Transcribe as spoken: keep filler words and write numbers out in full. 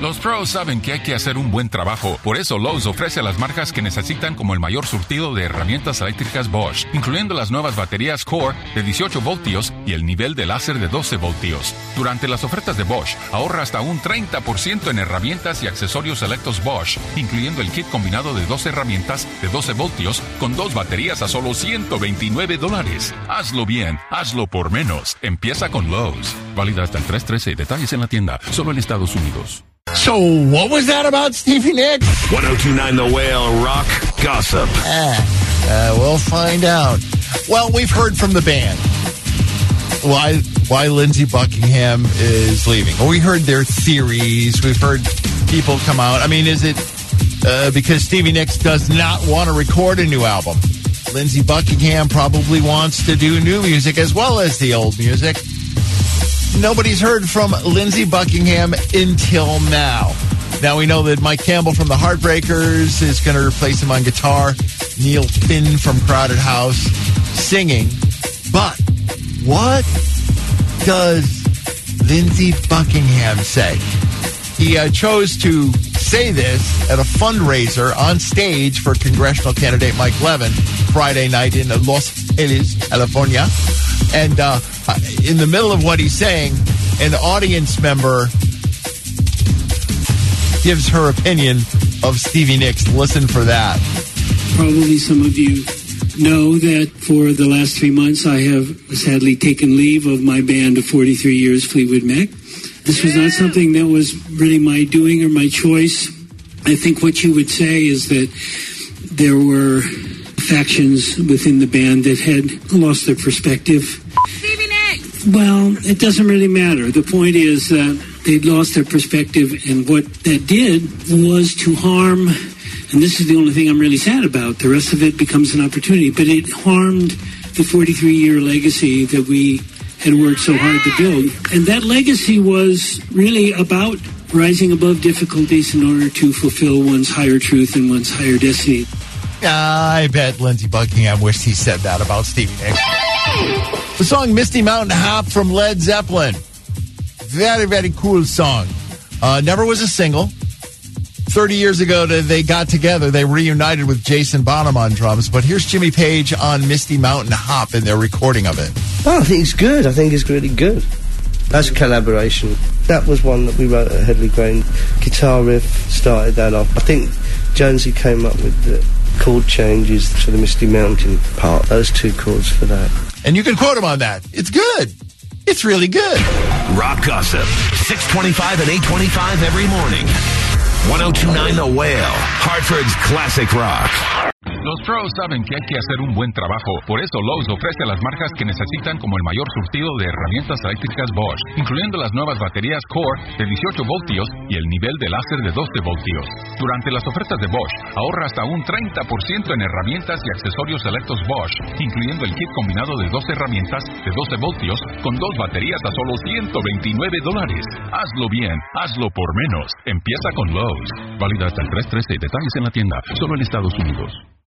Los pros saben que hay que hacer un buen trabajo. Por eso Lowe's ofrece las marcas que necesitan como el mayor surtido de herramientas eléctricas Bosch, incluyendo las nuevas baterías Core de dieciocho voltios y el nivel de láser de doce voltios. Durante las ofertas de Bosch, ahorra hasta un treinta por ciento en herramientas y accesorios selectos Bosch, incluyendo el kit combinado de dos herramientas de doce voltios con dos baterías a solo ciento veintinueve dólares. Hazlo bien, hazlo por menos. Empieza con Lowe's. Válida hasta el tres trece. Detalles en la tienda, solo en Estados Unidos. So, what was that about Stevie Nicks? one oh two point nine The Whale Rock Gossip. Ah, uh, we'll find out. Well, we've heard from the band why why Lindsey Buckingham is leaving. Well, we heard their theories. We've heard people come out. I mean, is it uh, because Stevie Nicks does not want to record a new album? Lindsey Buckingham probably wants to do new music as well as the old music. Nobody's heard from Lindsey Buckingham until now. Now we know that Mike Campbell from the Heartbreakers is going to replace him on guitar. Neil Finn from Crowded House singing. But what does Lindsey Buckingham say? He uh, chose to say this at a fundraiser on stage for congressional candidate Mike Levin Friday night in Los Angeles, California. And uh, in the middle of what he's saying, an audience member gives her opinion of Stevie Nicks. Listen for that. Probably some of you know that for the last three months I have sadly taken leave of my band of forty-three years, Fleetwood Mac. This was not something that was really my doing or my choice. I think what you would say is that there were factions within the band that had lost their perspective. Stevie Nicks! Well, it doesn't really matter. The point is that they'd lost their perspective, and what that did was to harm, and this is the only thing I'm really sad about, the rest of it becomes an opportunity, but it harmed the forty-three-year legacy that we had worked so hard to build. And that legacy was really about rising above difficulties in order to fulfill one's higher truth and one's higher destiny. I bet Lindsey Buckingham wished he said that about Stevie Nicks. The song Misty Mountain Hop from Led Zeppelin. Very, very cool song. Uh, never was a single. thirty years ago, they got together. They reunited with Jason Bonham on drums. But here's Jimmy Page on Misty Mountain Hop in their recording of it. Oh, I think it's good. I think it's really good. That's a collaboration. That was one that we wrote at Headley Grange. Guitar riff started that off. I think Jonesy came up with the chord changes to the Misty Mountain part. Those two chords for that. And you can quote him on that. It's good. It's really good. Rock Gossip, six twenty-five and eight twenty-five every morning. one oh two point nine The Whale, Hartford's classic rock. Los pros saben que hay que hacer un buen trabajo. Por eso Lowe's ofrece las marcas que necesitan como el mayor surtido de herramientas eléctricas Bosch, incluyendo las nuevas baterías Core de dieciocho voltios y el nivel de láser de doce voltios. Durante las ofertas de Bosch, ahorra hasta un treinta por ciento en herramientas y accesorios selectos Bosch, incluyendo el kit combinado de dos herramientas de doce voltios con dos baterías a solo ciento veintinueve dólares. Hazlo bien, hazlo por menos. Empieza con Lowe's. Válida hasta el tres trece. Detalles en la tienda, solo en Estados Unidos.